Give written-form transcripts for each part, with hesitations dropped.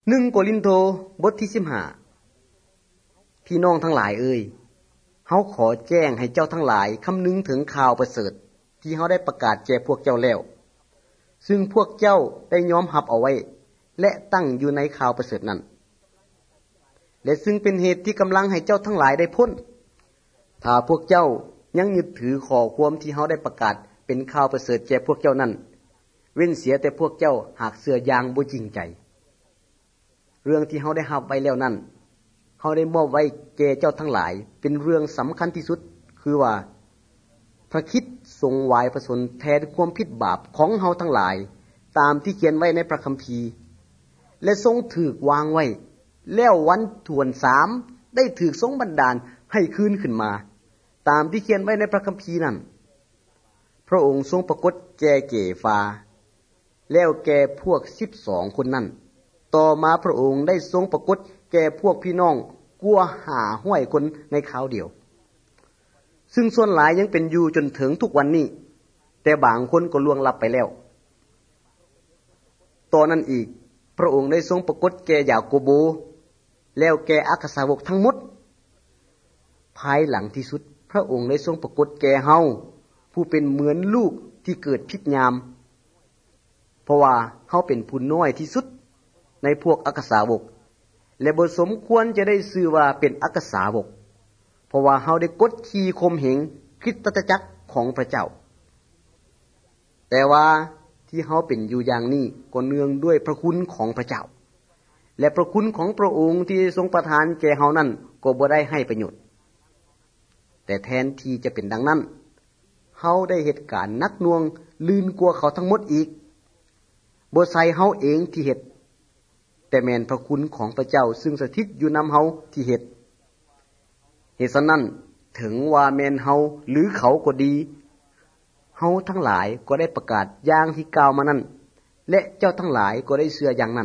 1 โครินโธบทที่15พี่น้องทั้งหลายเอ่ยเฮาขอแจ้งให้เจ้าทั้งหลายคำนึงถึงข่าวประเสริฐที่เฮาได้ประกาศแก่พวกเจ้าแล้วซึ่งพวกเจ้าได้ยอมรับเอาไว้และตั้งอยู่ในข่าวประเสริฐนั้นและซึ่งเป็นเหตุที่กำลังให้เจ้าทั้งหลายได้พ้นถ้าพวกเจ้ายังยึดถือข้อความที่เฮาได้ประกาศเป็นข่าวประเสริฐแก่พวกเจ้านั้นเว้นเสียแต่พวกเจ้าหากเชื่ออย่างบ่จริงใจเรื่องที่เฮาได้รับไว้แล้วนั้นเฮาได้มอบไว้แก่เจ้าทั้งหลายเป็นเรื่องสำคัญที่สุดคือว่าพระคริสต์ทรงวายพระชนแทนความผิดบาปของเฮาทั้งหลายตามที่เขียนไว้ในพระคัมภีร์และทรงถูกวางไว้แล้ววันถ่วน3ได้ถูกทรงบันดาลให้คืนขึ้นมาตามที่เขียนไว้ในพระคัมภีร์นั้นพระองค์ทรงปรากฏแก่เกฟาแล้วแก่พวก12คนนั้นต่อมาพระองค์ได้ทรงปรากฏแก่พวกพี่น้องกว่า500คนในคราวเดียวซึ่งส่วนหลายยังเป็นอยู่จนถึงทุกวันนี้แต่บางคนก็ล่วงลับไปแล้วตอนนั้นอีกพระองค์ได้ทรงปรากฏแก่ยาโคโบแล้วแก่อัครสาวกทั้งหมดภายหลังที่สุดพระองค์ได้ทรงปรากฏแก่เฮาผู้เป็นเหมือนลูกที่เกิดผิดยามเพราะว่าเฮาเป็นผู้น้อยที่สุดในพวกอัครสาวกและบ่สมควรจะได้ชื่อว่าเป็นอัครสาวกเพราะว่าเฮาได้กดขี่ข่มเหงคริสตจักรของพระเจ้าแต่ว่าที่เฮาเป็นอยู่อย่างนี้ก็เนื่องด้วยพระคุณของพระเจ้าและพระคุณของพระองค์ที่ทรงประทานแก่เฮานั้นก็บ่ได้ให้ประโยชน์แต่แทนที่จะเป็นดังนั้นเฮาได้เหตุการณ์หนักหน่วงลื่นกว่าเขาทั้งหมดอีกบ่ใช่เฮาเองที่เฮ็ดแต่แม่นพระคุณของพระเจ้าซึ่งสถิตอยู่นำเฮาที่เฮ็ดเหตุฉะนั้นถึงว่าแม่นเฮาหรือเขาก็ดีเฮาทั้งหลายก็ได้ประกาศอย่างที่กล่าวมานั้นและเจ้าทั้งหลายก็ได้เชื่ออย่างนั้น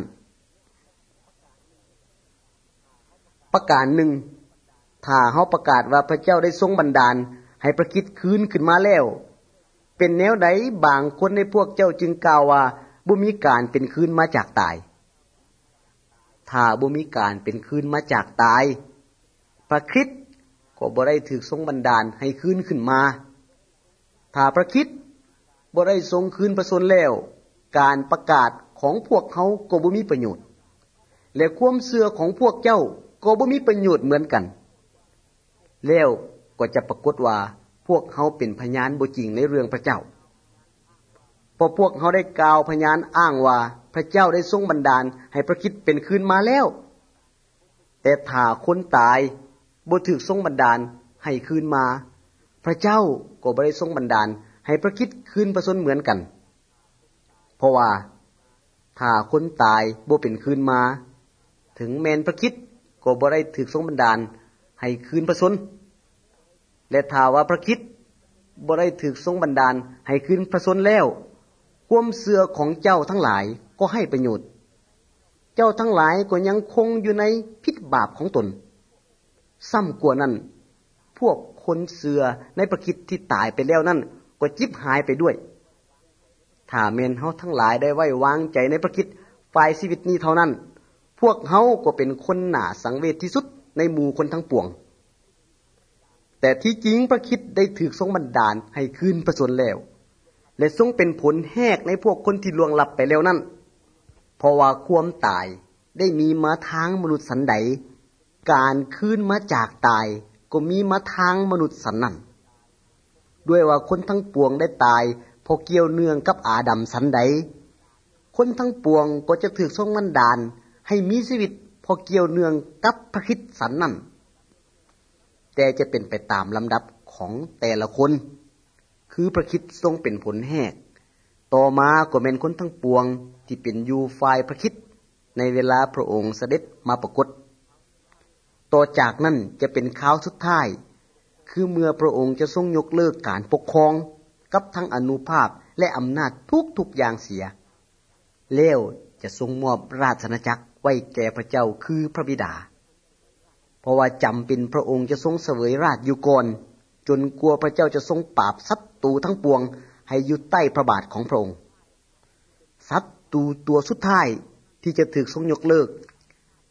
ประการหนึ่งถ้าเฮาประกาศว่าพระเจ้าได้ทรงบันดาลให้พระคริสต์คืนขึ้นมาแล้วเป็นแนวใดบางคนในพวกเจ้าจึงกล่าวว่าบ่มีการเป็นคืนมาจากตายถ้าบ่มีการเป็นคืนมาจากตายพระคริสต์ก็บ่ได้ถูกทรงบันดาลให้คืนขึ้นมาถ้าพระคริสต์บ่ได้ทรงคืนพระชนแล้วการประกาศของพวกเขาก็บ่มีประโยชน์และความเชื่อของพวกเจ้าก็บ่มีประโยชน์เหมือนกันแล้วก็จะปรากฏว่าพวกเขาเป็นพยานบ่จริงในเรื่องพระเจ้าเพราะพวกเขาได้กล่าวพยานอ้างว่าพระเจ้าได้ทรงบันดาลให้พระคริสต์เป็นคืนมาแล้วแต่ถ้าคนตายบ่ถูกทรงบันดาลให้คืนมาพระเจ้าก็บ่ได้ทรงบันดาลให้พระคริสต์คืนพระชนเหมือนกันเพราะว่าถ้าคนตายบ่เป็นคืนมาถึงแม้นพระคริสต์ก็บ่ได้ถูกทรงบันดาลให้คืนพระชนและถ้าว่าพระคริสต์บ่ได้ถูกทรงบันดาลให้คืนพระชนแล้วความเชื่อของเจ้าทั้งหลายก็ให้ประโยชน์เจ้าทั้งหลายก็ยังคงอยู่ในพิษบาปของตนซ้ำกว่านั้นพวกคนเชื่อในพระคริสต์ที่ตายไปแล้วนั่นก็จิบหายไปด้วยถ้าแม่นเฮาทั้งหลายได้ไว้วางใจในพระคริสต์ฝ่ายชีวิตนี้เท่านั้นพวกเฮาก็เป็นคนหน้าสังเวชที่สุดในหมู่คนทั้งปวงแต่ที่จริงพระคริสต์ได้ถูกทรงบันดาลให้คืนพระชนแล้วและทรงเป็นผลแหกในพวกคนที่ล่วงลับไปแล้วนั้นเพราะว่าความตายได้มีมาทางมนุษย์สันใดการคืนมาจากตายก็มีมาทางมนุษย์สันนั้นด้วยว่าคนทั้งปวงได้ตายเพราะเกี่ยวเนื่องกับอาดัมสันใดคนทั้งปวงก็จะถูกทรงบันดาลให้มีชีวิตเพราะเกี่ยวเนื่องกับพระคริสต์สันนั้นแต่จะเป็นไปตามลำดับของแต่ละคนคือพระคริสต์ทรงเป็นผลแหกต่อมาก็เป็นคนทั้งปวงที่เป็นอยู่ฝ่ายพระคริสต์ในเวลาพระองค์เสด็จมาปรากฏต่อจากนั้นจะเป็นคราวสุดท้ายคือเมื่อพระองค์จะทรงยกเลิกการปกครองกับทั้งอานุภาพและอำนาจทุกอย่างเสียแล้วจะทรงมอบราชอาณาจักรไว้แก่พระเจ้าคือพระบิดาเพราะว่าจำเป็นพระองค์จะทรงเสวยราชอยู่ก่อนจนกลัวพระเจ้าจะทรงปราบศัตรูทั้งปวงให้อยู่ใต้พระบาทของพระองค์ศัตรูตัวสุดท้ายที่จะถูกทรงยกเลิก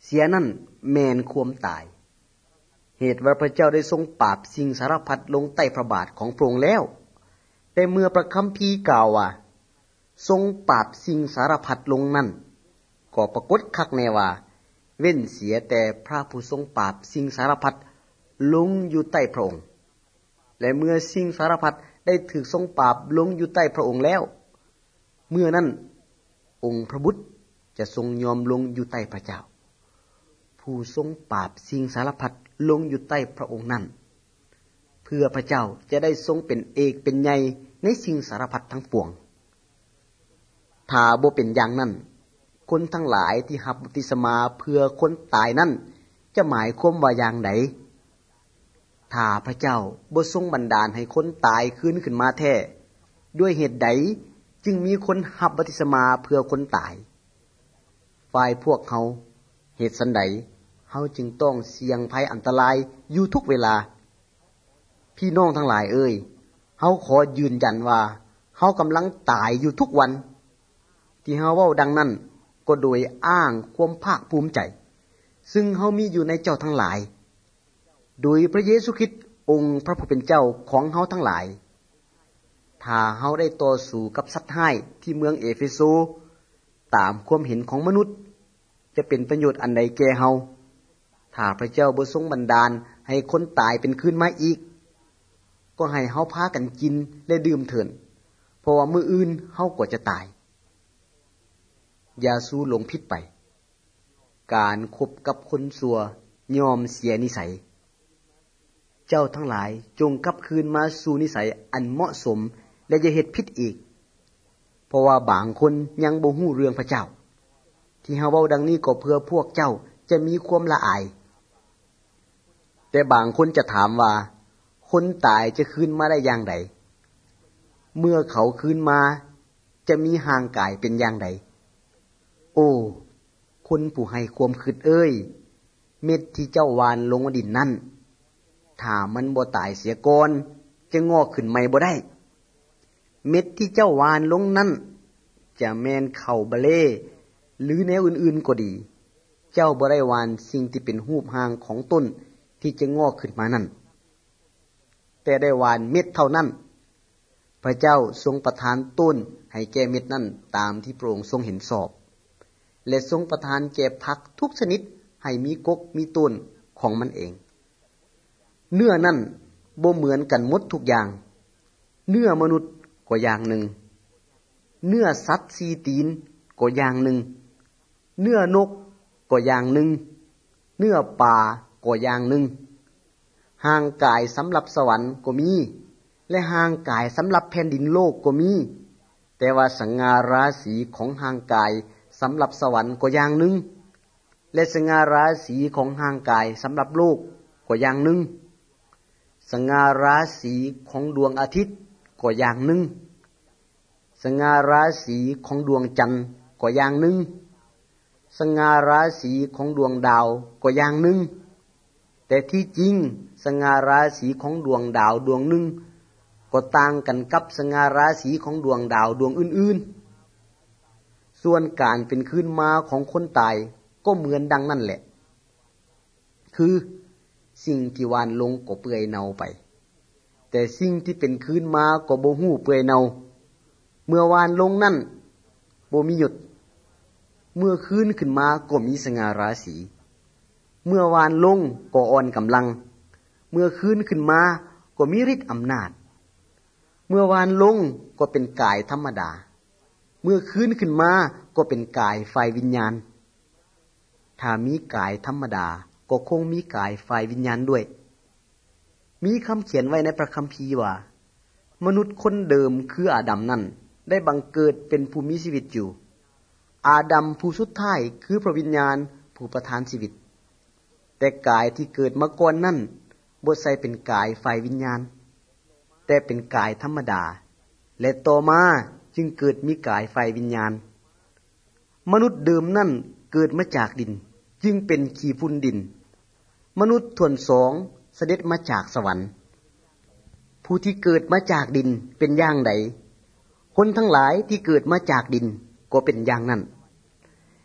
เสียนั่นแม่นความตายเหตุว่าพระเจ้าได้ทรงปราบสิ่งสารพัดลงใต้พระบาทของพระองค์แล้วแต่เมื่อพระคัมภีร์กล่าวว่าทรงปราบสิ่งสารพัดลงนั่นก็ปรากฏคักแน่ว่าเว้นเสียแต่พระผู้ทรงปราบสิ่งสารพัดลงอยู่ใต้พระองค์และเมื่อสิ่งสารพัดได้ถูกทรงปราบลงอยู่ใต้พระองค์แล้วเมื่อนั้นองค์พระบุตรจะทรงยอมลงอยู่ใต้พระเจ้าผู้ทรงปราบสิ่งสารพัดลงอยู่ใต้พระองค์นั้นเพื่อพระเจ้าจะได้ทรงเป็นเอกเป็นใหญ่ในสิ่งสารพัดทั้งปวงถ้าบ่เป็นอย่างนั้นคนทั้งหลายที่รับบัพติศมาเพื่อคนตายนั้นจะหมายความว่าอย่างไดถ้าพระเจ้าบ่ทรงบันดาลให้คนตายคืนขึ้นมาแท้ด้วยเหตุใดจึงมีคนรับบัพติศมาเพื่อคนตายฝ่ายพวกเขาเหตุสันใดเฮาจึงต้องเสี่ยงภัยอันตรายอยู่ทุกเวลาพี่น้องทั้งหลายเอ่ยเฮาขอยืนยันว่าเฮากำลังตายอยู่ทุกวันที่เฮาเว้าดังนั้นก็โดยอ้างความภาคภูมิใจซึ่งเฮามีอยู่ในเจ้าทั้งหลายโดยพระเยซูคริสต์องค์พระผู้เป็นเจ้าของเฮาทั้งหลายถ้าเฮาได้ต่อสู้กับสัตว์ร้ายที่เมืองเอเฟโซตามความเห็นของมนุษย์จะเป็นประโยชน์อันใดแก่เฮาถ้าพระเจ้าบ่ทรงบันดาลให้คนตายเป็นคืนมาอีกก็ให้เฮาพากันกินและดื่มเถิดเพราะว่ามื้ออื่นเฮาก็จะตายอย่าสู้หลงผิดไปการคบกับคนชั่วยอมเสียนิสัยเจ้าทั้งหลายจงกลับคืนมาสู่นิสัยอันเหมาะสมและอย่าเฮ็ดผิดอีกเพราะว่าบางคนยังบ่ฮู้เรื่องพระเจ้าที่เฮาเว้าดังนี้ก็เพื่อพวกเจ้าจะมีความละอายแต่บางคนจะถามว่าคนตายจะคืนมาได้อย่างใดเมื่อเขาคืนมาจะมีห่างกายเป็นอย่างใดโอ้คนผู้ให้ความคิดเอ้ยเม็ดที่เจ้าหว่านลงดินนั่นถ้ามันบ่ตายเสียก่อนจะงอกขึ้นใหม่บ่ได้เม็ดที่เจ้าหว่านลงนั่นจะแม่นข้าวบะเลหรือแนวอื่นๆก็ดีเจ้าบ่ได้หว่านสิ่งที่เป็นรูปร่างของต้นที่จะงอกขึ้นมานั่นแต่ได้หว่านเม็ดเท่านั้นพระเจ้าทรงประทานต้นให้แก่เม็ดนั้นตามที่พระองค์ทรงเห็นชอบและทรงประทานแก่ผักทุกชนิดให้มีกกมีต้นของมันเองเนื้อนั่นบ่เหมือนกันหมดทุกอย่างเนื้อมนุษย์ก็อย่างหนึ่งเนื้อสัตว์สี่ตีนก็อย่างหนึ่งเนื้อนกก็อย่างหนึ่งเนื้อปลาก็อย่างหนึ่งห่างกายสำหรับสวรรค์ก็มีและห่างกายสำหรับแผ่นดินโลกก็มีแต่ว่าสง่าราศีของห่างกายสำหรับสวรรค์ก็อย่างหนึ่งและสง่าราศีของห่างกายสำหรับโลกก็อย่างหนึ่งสง่าราศีของดวงอาทิตย์ก็อย่างหนึ่งสง่าราศีของดวงจันทร์ก็อย่างหนึ่งสง่าราศีของดวงดาวก็อย่างหนึ่งแต่ที่จริงสง่าราศีของดวงดาวดวงหนึ่งก็ต่างกันกับสง่าราศีของดวงดาวดวงอื่นๆส่วนการเป็นคืนมาของคนตายก็เหมือนดังนั่นแหละคือสิ่งที่วานลงก็เปื่อยเน่าไปแต่สิ่งที่เป็นคืนมาก็บ่ฮู้เปื่อยเน่าเมื่อวานลงนั่นบ่มีหยุดเมื่อคืนขึ้นมาก็มีสง่าราศีเมื่อวานลงก็อ่อนกำลังเมื่อคืนขึ้นมาก็มีฤทธิ์อำนาจเมื่อวานลงก็เป็นกายธรรมดาเมื่อคืนขึ้นมาก็เป็นกายฝ่ายวิญญาณถ้ามีกายธรรมดาก็คงมีกายฝ่ายวิญญาณด้วยมีคำเขียนไว้ในพระคัมภีร์ว่ามนุษย์คนเดิมคืออาดัมนั้นได้บังเกิดเป็นผู้มีชีวิตอยู่อาดัมผู้สุดท้ายคือพระวิญญาณผู้ประทานชีวิตแต่กายที่เกิดมาก่อนนั้นบ่ใช่เป็นกายฝ่ายวิญญาณแต่เป็นกายธรรมดาและต่อมาจึงเกิดมีกายฝ่ายวิญญาณมนุษย์เดิมนั้นเกิดมาจากดินจึงเป็นขี้ฝุ่นดินมนุษย์ส่วนสองเสด็จมาจากสวรรค์ผู้ที่เกิดมาจากดินเป็นอย่างใดคนทั้งหลายที่เกิดมาจากดินก็เป็นอย่างนั้น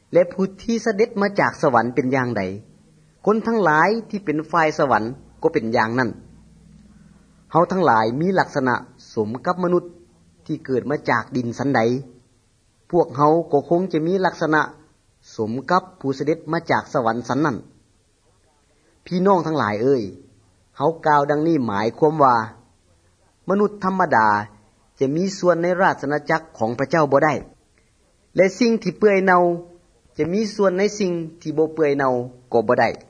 และผู้ที่เสด็จมาจากสวรรค์เป็นอย่างใดคนทั้งหลายที่เป็นฝ่ายสวรรค์ก็เป็นอย่างนั้นเฮาทั้งหลายมีลักษณะสมกับมนุษย์ที่เกิดมาจากดินสันใดพวกเฮาก็คงจะมีลักษณะสมกับผู้เสด็จมาจากสวรรค์สันนั้นพี่น้องทั้งหลายเอ้ยเฮากล่าวดังนี้หมายความว่ามนุษย์ธรรมดาจะมีส่วนในราชอาณาจักรของพระเจ้าบ่ได้และสิ่งที่เปื่อยเน่าจะมีส่วนในสิ่งที่บ่เปื่อยเน่าก็บ่ได้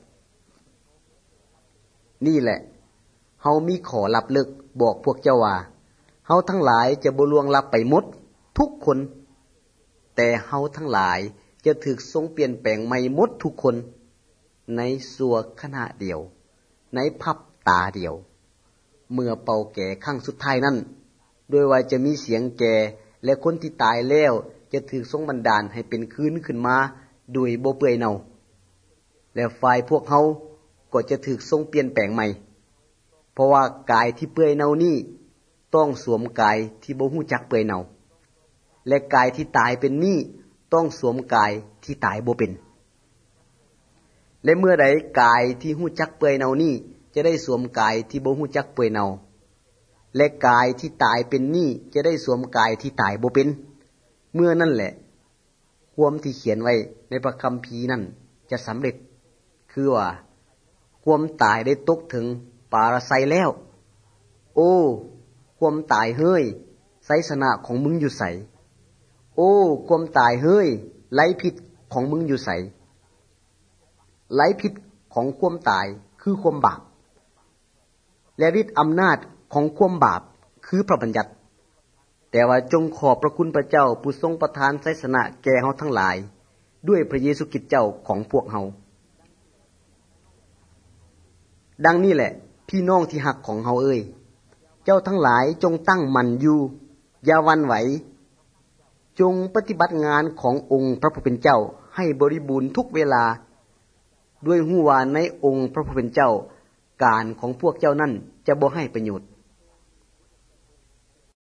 นี่แหละเฮามีขอลับลึกบอกพวกเจ้าว่าเฮาทั้งหลายจะบ่ล่วงลับไปหมดทุกคนแต่เฮาทั้งหลายจะถูกทรงเปลี่ยนแปลงใหม่หมดทุกคนในชั่วขณะเดียวในพริบตาเดียวเมื่อเป่าแก่ครั้งสุดท้ายนั้นด้วยว่าจะมีเสียงแก่และคนที่ตายแล้วจะถูกทรงบันดาลให้เป็นคืนขึ้นมาโดยบ่เปื่อยเน่าและฝ่ายพวกเฮาก็จะถูกทรงเปลี่ยนแปลงใหม่เพราะว่ากายที่เปื่อยเน่านี้ต้องสวมกายที่บ่ฮู้จักเปื่อยเน่าและกายที่ตายเป็นนี้ต้องสวมกายที่ตายบ่เป็นและเมื่อใดกายที่ฮู้จักเปื่อยเน่านี้จะได้สวมกายที่บ่ฮู้จักเปื่อยเน่าและกายที่ตายเป็นนี้จะได้สวมกายที่ตายบ่เป็นเมื่อนั่นแหละความที่เขียนไว้ในพระคัมภีร์นั้นจะสำเร็จคือว่าความตายได้ตกถึงปาราไซแล้วโอ้ความตายเฮ้ยไสสนะของมึงอยู่ไสโอ้ความตายเฮ้ยไร้พิษของมึงอยู่ไสไร้พิษของความตายคือความบาปและฤทธิ์อำนาจของความบาปคือพระบัญญัติแต่ว่าจงขอบพระคุณพระเจ้าผู้ทรงประทานไสสนะแก่เฮาทั้งหลายด้วยพระเยซูคริสต์เจ้าของพวกเฮาดังนี้แหละพี่น้องที่หักของเฮาเอ้ยเจ้าทั้งหลายจงตั้งมั่นอยู่อย่าหวั่นไหวจงปฏิบัติงานขององค์พระผู้เป็นเจ้าให้บริบูรณ์ทุกเวลาด้วยฮู้ว่าในองค์พระผู้เป็นเจ้าการของพวกเจ้านั้นจะบ่ให้ประโยชน์